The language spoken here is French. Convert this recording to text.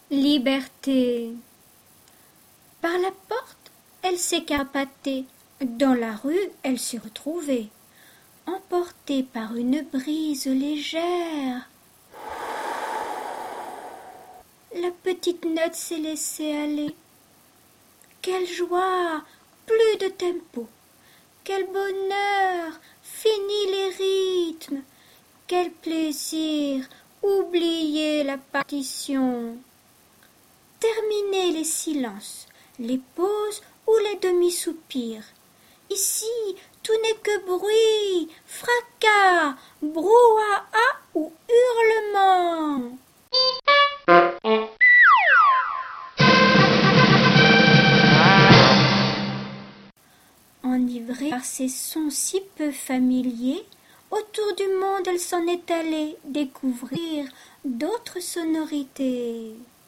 Liberté. Par la porte, elle s'est carpatée. Dans la rue, elle s'est retrouvée, emportée par une brise légère. La petite note s'est laissée aller. Quelle joie, plus de tempo. Quel bonheur, fini les rythmes. Quel plaisir, oublier la partition. Terminer les silences, les pauses ou les demi-soupirs. Ici, tout n'est que bruit, fracas, brouhaha ou hurlement. Enivrée par ces sons si peu familiers, autour du monde elle s'en est allée découvrir d'autres sonorités.